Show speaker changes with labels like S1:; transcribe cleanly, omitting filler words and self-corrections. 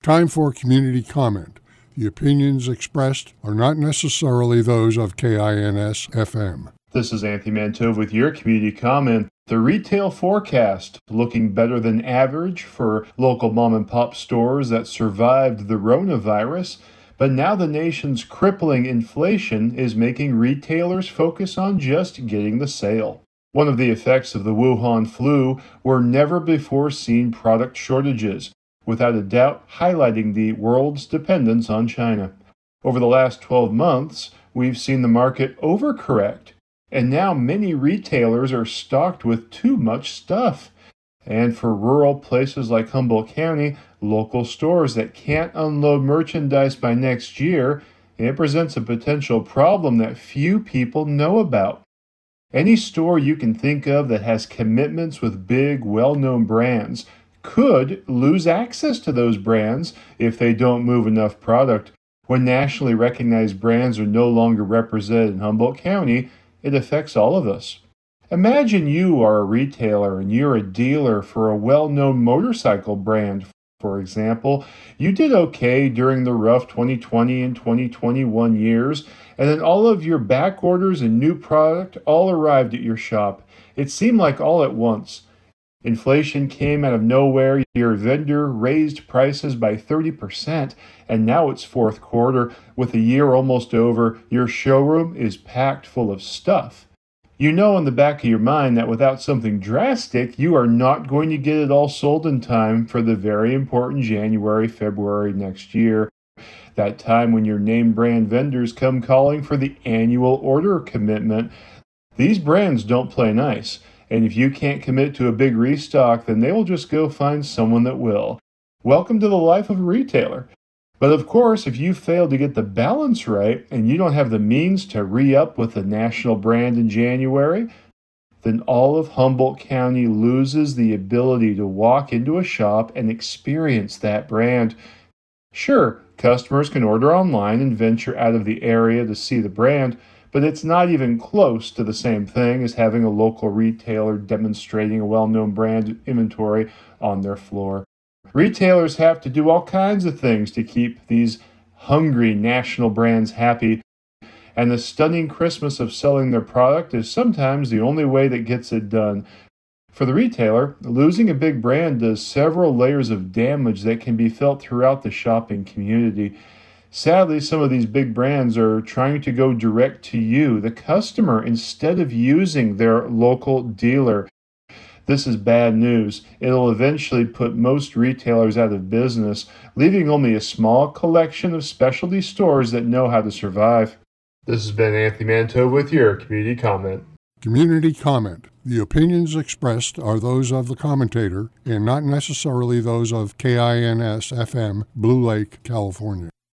S1: Time for community comment. The opinions expressed are not necessarily those of KINS-FM.
S2: This is Anthony Mantove with your community comment. The retail forecast looking better than average for local mom and pop stores that survived the coronavirus. But now the nation's crippling inflation is making retailers focus on just getting the sale. One of the effects of the Wuhan flu were never before seen product shortages, without a doubt highlighting the world's dependence on China. Over the last 12 months, we've seen the market overcorrect, and now many retailers are stocked with too much stuff. And for rural places like Humboldt County, local stores that can't unload merchandise by next year, it presents a potential problem that few people know about. Any store you can think of that has commitments with big, well-known brands could lose access to those brands if they don't move enough product. When nationally recognized brands are no longer represented in Humboldt County, it affects all of us. Imagine you are a retailer and you're a dealer for a well-known motorcycle brand. For example, you did okay during the rough 2020 and 2021 years, and then all of your back orders and new product all arrived at your shop. It seemed like all at once. Inflation came out of nowhere, your vendor raised prices by 30%, and now it's fourth quarter. With a year almost over, your showroom is packed full of stuff. You know in the back of your mind that without something drastic, you are not going to get it all sold in time for the very important January, February next year. That time when your name brand vendors come calling for the annual order commitment. These brands don't play nice. And if you can't commit to a big restock, then they will just go find someone that will. Welcome to the life of a retailer. But of course, if you fail to get the balance right and you don't have the means to re-up with a national brand in January, then all of Humboldt County loses the ability to walk into a shop and experience that brand. Sure, customers can order online and venture out of the area to see the brand, but it's not even close to the same thing as having a local retailer demonstrating a well-known brand inventory on their floor. Retailers have to do all kinds of things to keep these hungry national brands happy, and the stunning Christmas of selling their product is sometimes the only way that gets it done. For the retailer, losing a big brand does several layers of damage that can be felt throughout the shopping community. Sadly, some of these big brands are trying to go direct to you, the customer, instead of using their local dealer. This is bad news. It'll eventually put most retailers out of business, leaving only a small collection of specialty stores that know how to survive. This has been Anthony Mantove with your Community Comment.
S1: Community comment. The opinions expressed are those of the commentator and not necessarily those of KINS-FM, Blue Lake, California.